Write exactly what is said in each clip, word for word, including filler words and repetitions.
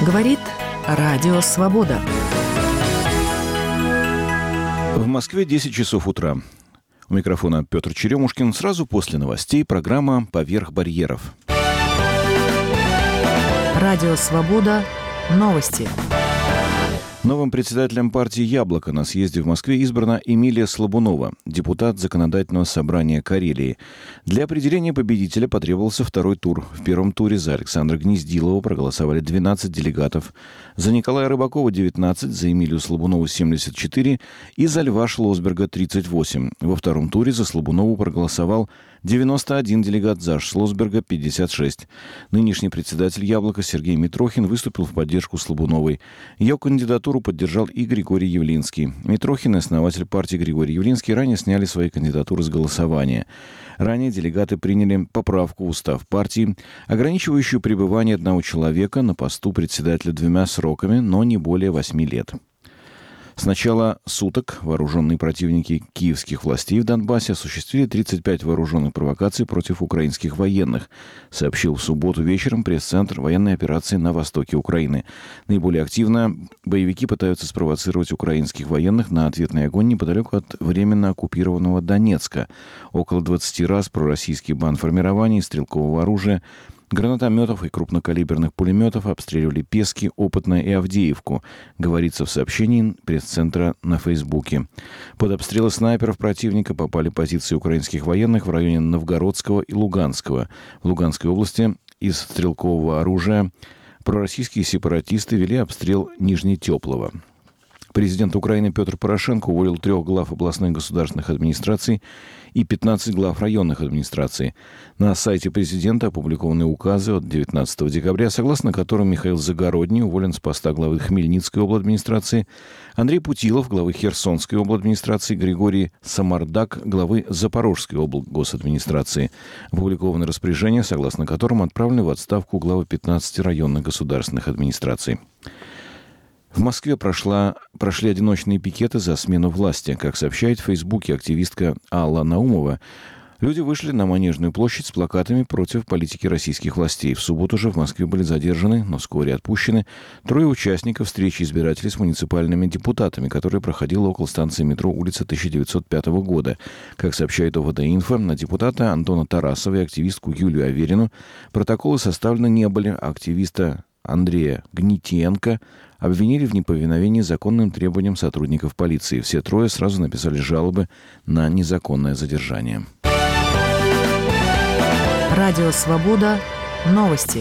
Говорит Радио Свобода. В Москве десять часов утра. У микрофона Петр Черемушкин. Сразу после новостей программа «Поверх барьеров». Радио Свобода. Новости. Новым председателем партии «Яблоко» на съезде в Москве избрана Эмилия Слабунова, депутат Законодательного собрания Карелии. Для определения победителя потребовался второй тур. В первом туре за Александра Гнездилова проголосовали двенадцать делегатов, за Николая Рыбакова – девятнадцать, за Эмилию Слабунову – семьдесят четыре и за Льва Шлосберга – тридцать восемь. Во втором туре за Слабунову проголосовал девяносто один делегат, за Шлосберга – пятьдесят шесть. Нынешний председатель «Яблока» Сергей Митрохин выступил в поддержку Слабуновой. Ее кандидатуру поддержал и Григорий Явлинский. Митрохин и основатель партии Григорий Явлинский ранее сняли свои кандидатуры с голосования. Ранее делегаты приняли поправку в устав партии, ограничивающую пребывание одного человека на посту председателя двумя сроками, но не более восьми лет. С начала суток вооруженные противники киевских властей в Донбассе осуществили тридцать пять вооруженных провокаций против украинских военных, сообщил в субботу вечером пресс-центр военной операции на востоке Украины. Наиболее активно боевики пытаются спровоцировать украинских военных на ответный огонь неподалеку от временно оккупированного Донецка. Около двадцати раз пророссийские бандформирования из стрелкового оружия, гранатометов и крупнокалиберных пулеметов обстреливали Пески, Опытное и Авдеевку, говорится в сообщении пресс-центра на Фейсбуке. Под обстрелы снайперов противника попали позиции украинских военных в районе Новгородского и Луганского. В Луганской области из стрелкового оружия пророссийские сепаратисты вели обстрел Нижнетеплого. Президент Украины Петр Порошенко уволил трех глав областных государственных администраций и пятнадцать глав районных администраций. На сайте президента опубликованы указы от девятнадцатого декабря, согласно которым Михаил Загородний уволен с поста главы Хмельницкой обладминистрации, Андрей Путилов, главы Херсонской обладминистрации, Григорий Самардак, главы Запорожской облгосадминистрации. Опубликованы распоряжения, согласно которым отправлены в отставку главы пятнадцати районных государственных администраций. В Москве прошла, прошли одиночные пикеты за смену власти. Как сообщает в Фейсбуке активистка Алла Наумова, люди вышли на Манежную площадь с плакатами против политики российских властей. В субботу же в Москве были задержаны, но вскоре отпущены, трое участников встречи избирателей с муниципальными депутатами, которая проходила около станции метро улица тысяча девятьсот пятого года. Как сообщает ОВД-Инфо, на депутата Антона Тарасова и активистку Юлию Аверину протоколы составлены не были, а активиста Андрея Гнитенко обвинили в неповиновении законным требованиям сотрудников полиции. Все трое сразу написали жалобы на незаконное задержание. Радио Свобода. Новости.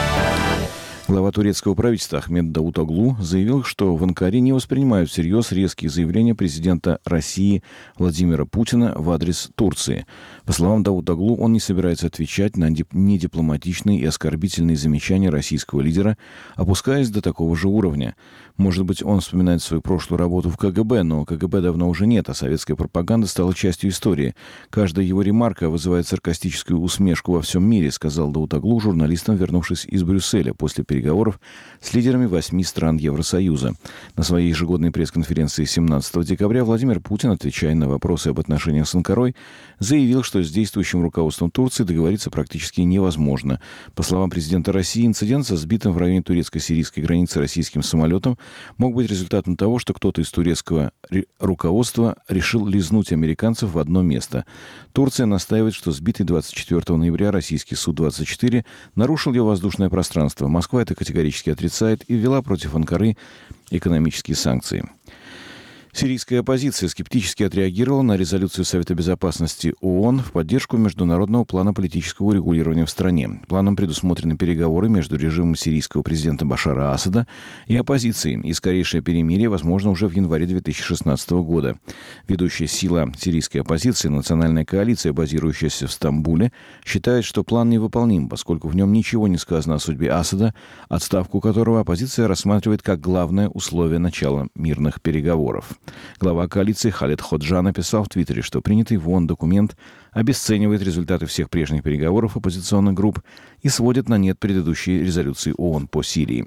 Глава турецкого правительства Ахмед Давутоглу заявил, что в Анкаре не воспринимают всерьез резкие заявления президента России Владимира Путина в адрес Турции. По словам Давутоглу, он не собирается отвечать на недипломатичные и оскорбительные замечания российского лидера, опускаясь до такого же уровня. Может быть, он вспоминает свою прошлую работу в КГБ, но КГБ давно уже нет, а советская пропаганда стала частью истории. Каждая его ремарка вызывает саркастическую усмешку во всем мире, сказал Давутоглу журналистам, вернувшись из Брюсселя после переговоров с лидерами восьми стран Евросоюза. На своей ежегодной пресс-конференции семнадцатого декабря Владимир Путин, отвечая на вопросы об отношениях с Анкарой, заявил, что с действующим руководством Турции договориться практически невозможно. По словам президента России, инцидент со сбитым в районе турецко-сирийской границы российским самолетом мог быть результатом того, что кто-то из турецкого руководства решил лизнуть американцев в одно место. Турция настаивает, что сбитый двадцать четвёртого ноября российский Су двадцать четыре нарушил ее воздушное пространство. Москва это категорически отрицает и ввела против Анкары экономические санкции. Сирийская оппозиция скептически отреагировала на резолюцию Совета безопасности ООН в поддержку международного плана политического урегулирования в стране. Планом предусмотрены переговоры между режимом сирийского президента Башара Асада и оппозицией, и скорейшее перемирие возможно уже в январе две тысячи шестнадцатого года. Ведущая сила сирийской оппозиции, национальная коалиция, базирующаяся в Стамбуле, считает, что план невыполним, поскольку в нем ничего не сказано о судьбе Асада, отставку которого оппозиция рассматривает как главное условие начала мирных переговоров. Глава коалиции Халед Ходжа написал в Твиттере, что принятый в ООН документ обесценивает результаты всех прежних переговоров оппозиционных групп и сводит на нет предыдущие резолюции ООН по Сирии.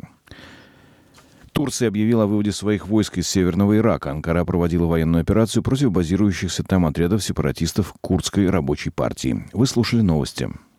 Турция объявила о выводе своих войск из Северного Ирака. Анкара проводила военную операцию против базирующихся там отрядов сепаратистов Курдской рабочей партии. Вы слушали новости.